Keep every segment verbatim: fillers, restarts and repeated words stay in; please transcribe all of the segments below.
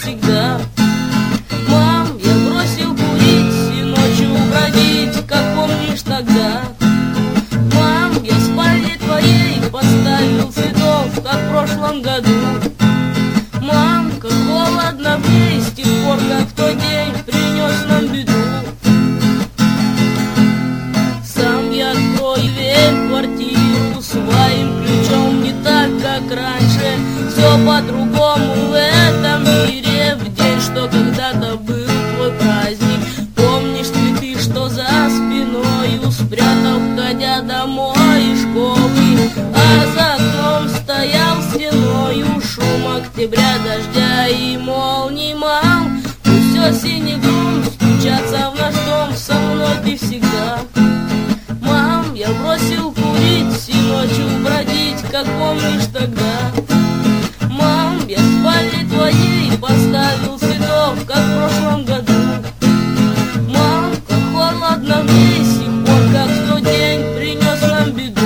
всегда. Мам, я бросил курить и ночью бродить, как помнишь тогда. Мам, я в спальне твоей поставил цветов, как в прошлом году. Мам, как холодно мне с тех пор, как в тот день принес нам беду. Сам я открою дверь в квартиру своим ключом, не так, как раньше. Все по-другому в этом мире, в день, что когда-то был твой праздник. Помнишь цветы, что за спиною спрятал, входя домой из школы, а за окном стоял стеною шум октября, дождя и молний. Мам, пусть осенний гром стучатся в наш дом, со мной ты всегда. Мам, я бросил курить и ночью бродить, как помнишь тогда. Мам, я в спальне твоей поставил цветов, как в прошлом году. Мам, как холодно мне с тех пор, как в тот день принес нам беду.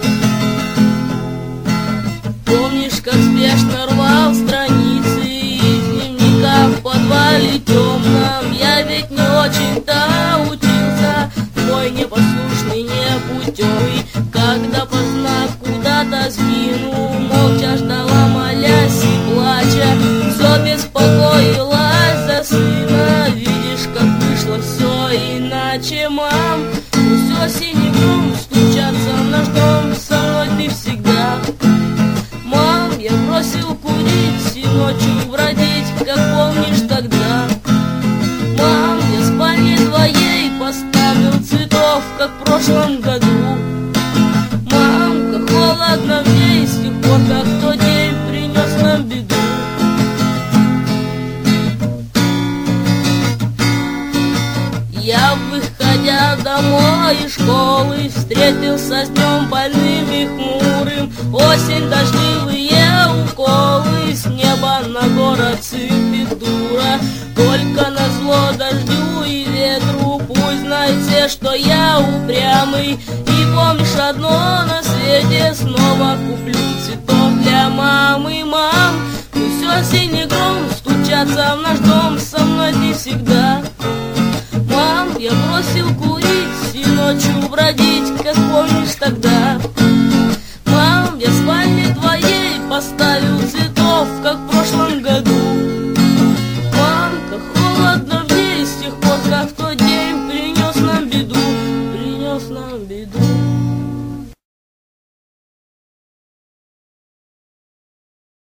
Помнишь, как спешно рвал страницы из дневника в подвале темном? Я ведь не очень-то учился, твой непослушный, непутевый, когда поздно куда-то сгинул, молча ждала, молясь и плача, все беспокоилась за сына. Видишь, как вышло все иначе. Мам, пусть осенний гром стучатся в наш дом, со мной ты всегда. Мам, я бросил курить и ночью бродить, как помнишь тогда. Мам, я в спальне твоей поставил цветов, как в прошлом году. Мам, как холодно мне с тех пор, как в тот день принес нам беду. Я, выходя домой из школы, встретился с днем больным и хмурым. Осень, дождливые уколы, с неба на город сыпет дура. Только назло дождю и ветру, пусть знайте, что я упрямый. И помнишь одно на свете, снова куплю цветов для мамы. Мам, пусть осенний гром стучатся в наш дом, со мной ты всегда. Мам, я бросил курить и ночью бродить, как помнишь тогда.